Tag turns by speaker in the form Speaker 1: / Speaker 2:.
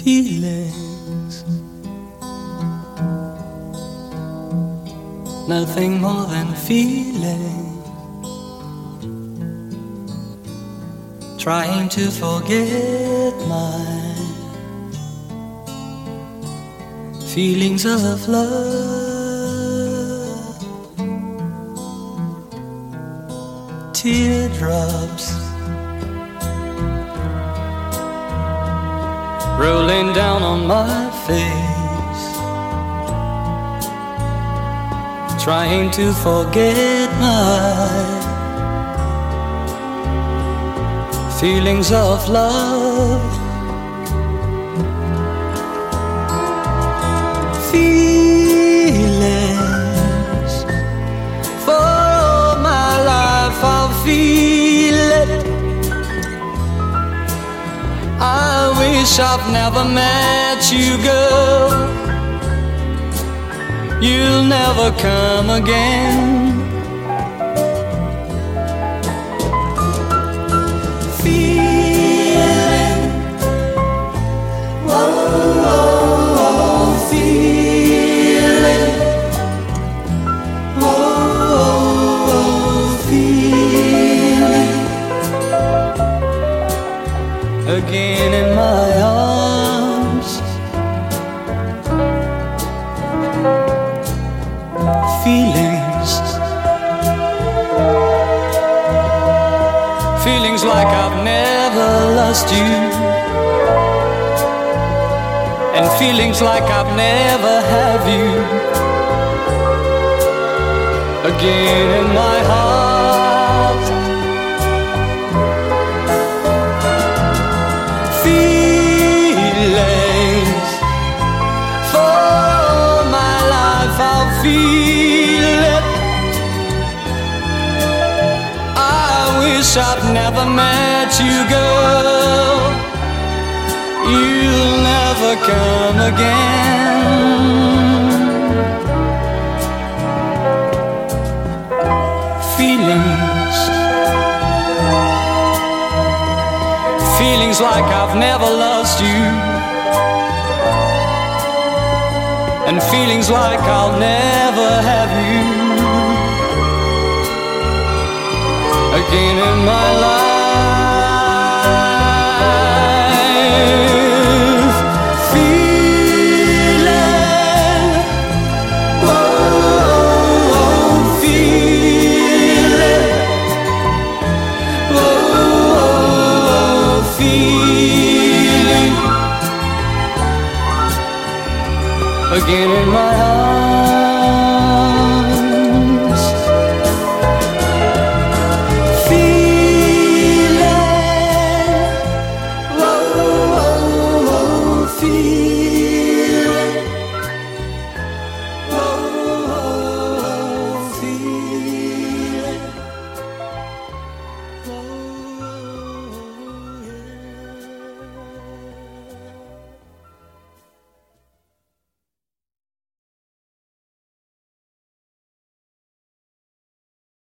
Speaker 1: feelings, nothing more than feeling. Trying to forget my feelings of love. Teardrops rolling down on my face, trying to forget my feelings of love. Feelings, for all my life I'll feel it. I wish I've never met you, girl. You'll never come again. Feeling, whoa, whoa, whoa, feeling, whoa, whoa, whoa, feeling. Again in my arms, feelings, feelings like I've never lost you, and feelings like I've never had you. Again in my heart, feelings, for all my life I'll feel it. I wish I'd never met you, girl. You'll never come again. Feelings, feelings like I've never lost you, and feelings like I'll never have you again in my life. Feeling, whoa, feeling, whoa, feeling. Again in my heart.